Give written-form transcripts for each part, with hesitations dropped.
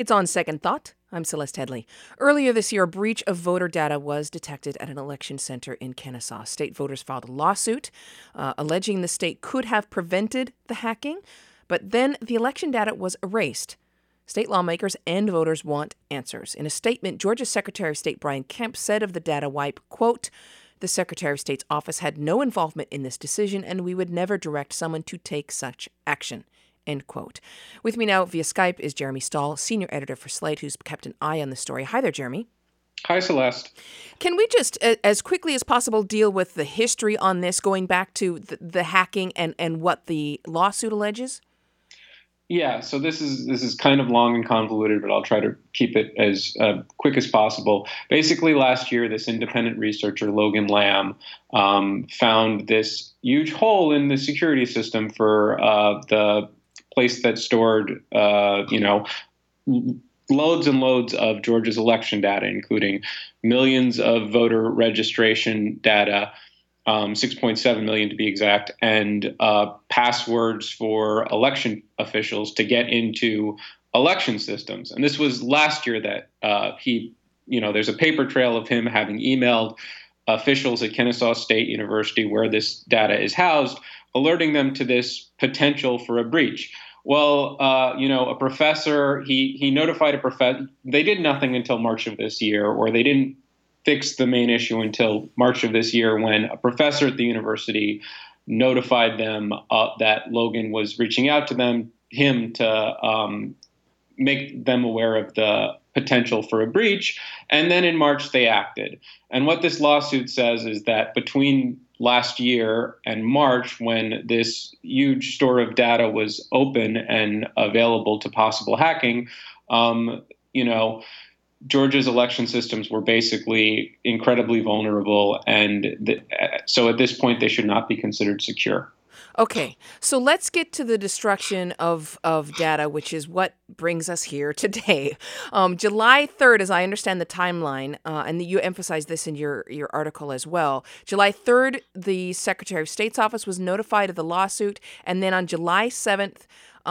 It's On Second Thought. I'm Celeste Headley. Earlier this year, a breach of voter data was detected at an election center in Kennesaw. State voters filed a lawsuit alleging the state could have prevented the hacking, but then the election data was erased. State lawmakers and voters want answers. In a statement, Georgia's Secretary of State Brian Kemp said of the data wipe, quote, "The Secretary of State's office had no involvement in this decision, and we would never direct someone to take such action." End quote. With me now via Skype is Jeremy Stahl, senior editor for Slate, who's kept an eye on the story. Hi there, Jeremy. Hi, Celeste. Can we just, as quickly as possible, deal with the history on this, going back to the hacking and what the lawsuit alleges? Yeah, so this is kind of long and convoluted, but I'll try to keep it as quick as possible. Basically, last year, this independent researcher, Logan Lamb, found this huge hole in the security system for the place that stored, loads and loads of Georgia's election data, including millions of voter registration data, 6.7 million to be exact, and passwords for election officials to get into election systems. And this was last year that there's a paper trail of him having emailed officials at Kennesaw State University, where this data is housed, alerting them to this potential for a breach. Well, a professor, he notified a professor. They did nothing until March of this year, or they didn't fix the main issue until March of this year, when a professor at the university notified them that Logan was reaching out to him to make them aware of the potential for a breach. And then in March, they acted. And what this lawsuit says is that between last year and March, when this huge store of data was open and available to possible hacking, Georgia's election systems were basically incredibly vulnerable. And so at this point, they should not be considered secure. Okay, so let's get to the destruction of data, which is what brings us here today. July 3rd, as I understand the timeline, and you emphasize this in your article as well, July 3rd, the Secretary of State's office was notified of the lawsuit, and then on July 7th,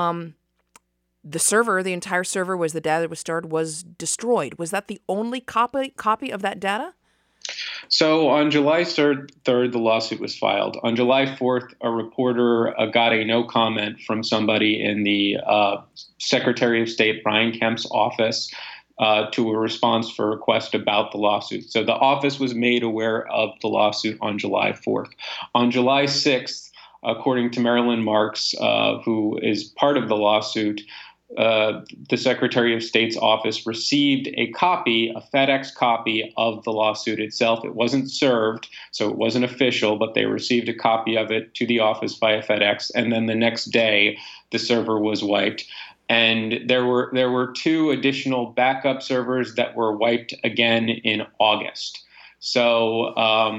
the entire server was the data that was stored, was destroyed. Was that the only copy of that data? So on July 3rd, the lawsuit was filed. On July 4th, a reporter got a no comment from somebody in the Secretary of State, Brian Kemp's office, to a response for a request about the lawsuit. So the office was made aware of the lawsuit on July 4th. On July 6th, according to Marilyn Marks, who is part of the lawsuit, the Secretary of State's office received a FedEx copy of the lawsuit itself. It wasn't served, so it wasn't official, but they received a copy of it to the office via FedEx. And then the next day, the server was wiped. And there were two additional backup servers that were wiped again in August. So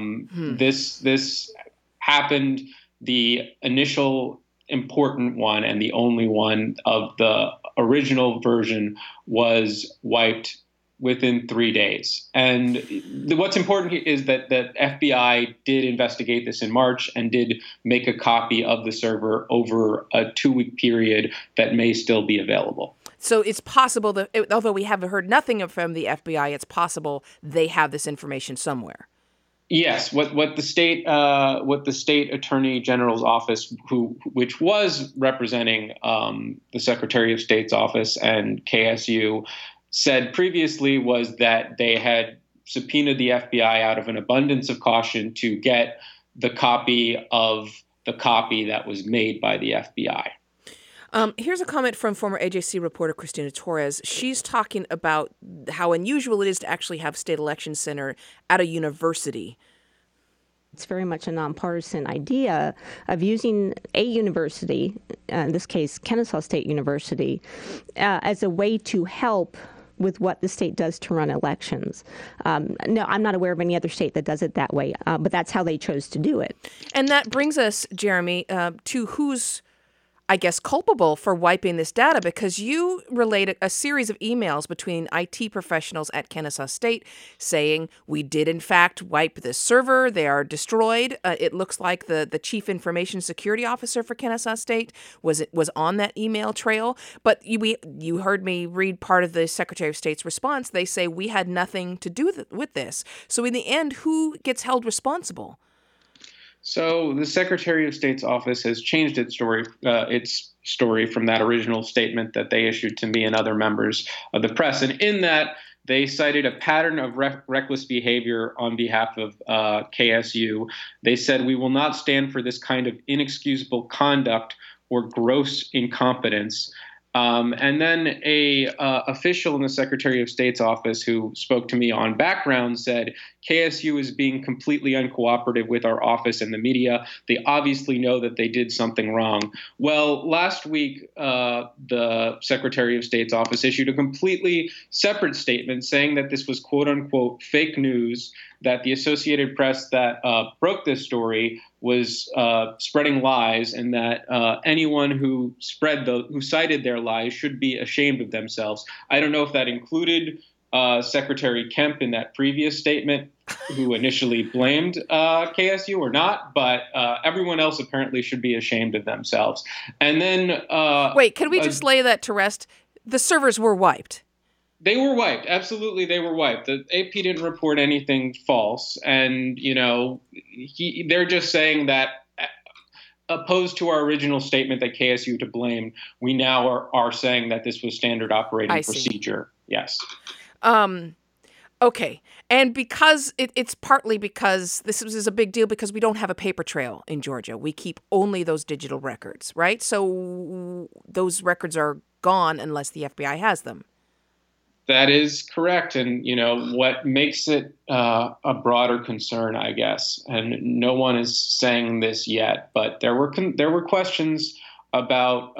this happened. The initial important one and the only one of the original version was wiped within 3 days. And what's important here is that the FBI did investigate this in March and did make a copy of the server over a 2-week period that may still be available. So it's possible that, although we haven't heard nothing from the FBI, it's possible they have this information somewhere. Yes, what the state attorney general's office, which was representing the Secretary of State's office and KSU, said previously was that they had subpoenaed the FBI out of an abundance of caution to get the copy of the copy that was made by the FBI. Here's a comment from former AJC reporter Christina Torres. She's talking about how unusual it is to actually have state election center at a university. It's very much a nonpartisan idea of using a university, in this case Kennesaw State University, as a way to help with what the state does to run elections. No, I'm not aware of any other state that does it that way, but that's how they chose to do it. And that brings us, Jeremy, to who's I guess, culpable for wiping this data, because you related a series of emails between IT professionals at Kennesaw State saying we did in fact wipe the server. They are destroyed. It looks like the chief information security officer for Kennesaw State was on that email trail. But you heard me read part of the Secretary of State's response. They say we had nothing to do with this. So in the end, who gets held responsible? So the Secretary of State's office has changed its story from that original statement that they issued to me and other members of the press. And in that, they cited a pattern of reckless behavior on behalf of KSU. They said, we will not stand for this kind of inexcusable conduct or gross incompetence. And then a official in the Secretary of State's office who spoke to me on background said, KSU is being completely uncooperative with our office and the media. They obviously know that they did something wrong. Well, last week, the Secretary of State's office issued a completely separate statement saying that this was, quote unquote, fake news, that the Associated Press that broke this story was spreading lies, and that anyone who cited their lies should be ashamed of themselves. I don't know if that included Secretary Kemp in that previous statement, who initially blamed KSU or not, but everyone else apparently should be ashamed of themselves. And then wait, can we just lay that to rest? The servers were wiped. They were wiped. Absolutely, they were wiped. The AP didn't report anything false. And, they're just saying that, opposed to our original statement that KSU to blame, we now are saying that this was standard operating procedure. Yes. Okay. And because it's partly because this is a big deal because we don't have a paper trail in Georgia. We keep only those digital records, right? So those records are gone unless the FBI has them. That is correct. And, what makes it a broader concern, I guess, and no one is saying this yet, but there were questions about,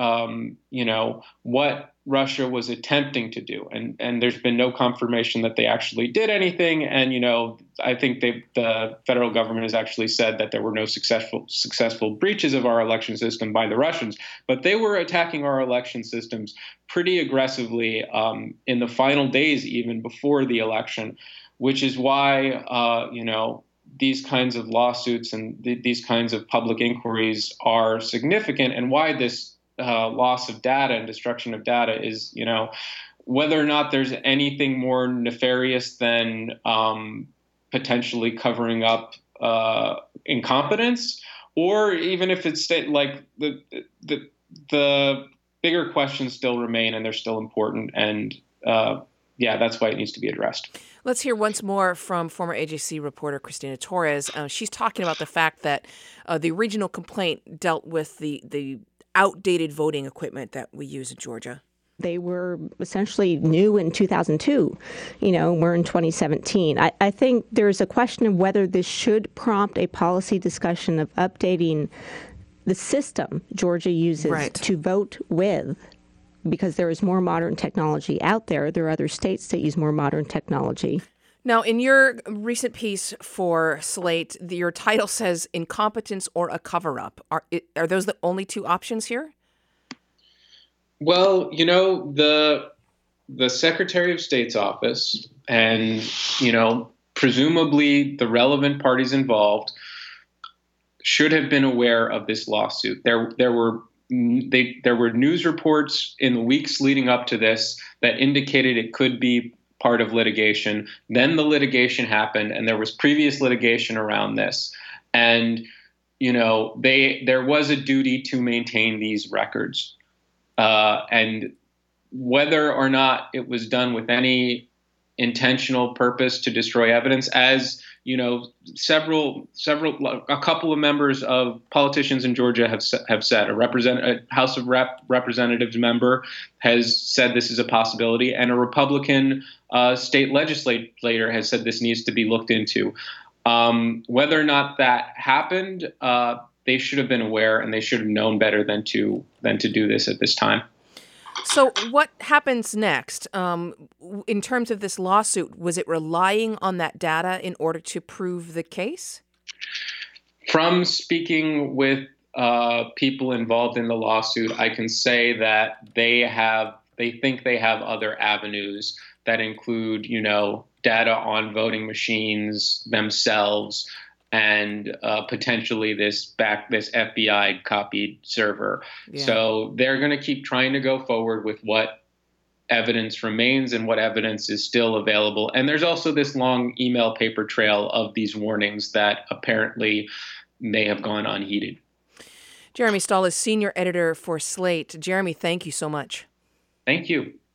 what Russia was attempting to do. And there's been no confirmation that they actually did anything. And, I think the federal government has actually said that there were no successful breaches of our election system by the Russians. But they were attacking our election systems pretty aggressively in the final days, even before the election, which is why, these kinds of lawsuits and these kinds of public inquiries are significant, and why this loss of data and destruction of data is, whether or not there's anything more nefarious than potentially covering up incompetence, or even if it's like the bigger questions still remain and they're still important. And that's why it needs to be addressed. Let's hear once more from former AJC reporter Christina Torres. She's talking about the fact that the original complaint dealt with the outdated voting equipment that we use in Georgia. They were essentially new in 2002. We're in 2017. I think there's a question of whether this should prompt a policy discussion of updating the system Georgia uses to vote with, because there is more modern technology out there. There are other states that use more modern technology. Now, in your recent piece for Slate, your title says incompetence or a cover-up. Are those the only two options here? Well, the Secretary of State's office and, presumably the relevant parties involved should have been aware of this lawsuit. There were news reports in the weeks leading up to this that indicated it could be part of litigation. Then the litigation happened, and there was previous litigation around this. And, there was a duty to maintain these records. And whether or not it was done with any intentional purpose to destroy evidence, as a couple of members of politicians in Georgia have said. A House of Representatives member has said this is a possibility, and a Republican state legislator has said this needs to be looked into. Whether or not that happened, they should have been aware, and they should have known better than to do this at this time. So what happens next in terms of this lawsuit? Was it relying on that data in order to prove the case? From speaking with people involved in the lawsuit, I can say that they think they have other avenues that include, data on voting machines themselves and potentially this FBI copied server. Yeah. So they're going to keep trying to go forward with what evidence remains and what evidence is still available. And there's also this long email paper trail of these warnings that apparently may have gone unheeded. Jeremy Stahl is senior editor for Slate. Jeremy, thank you so much. Thank you.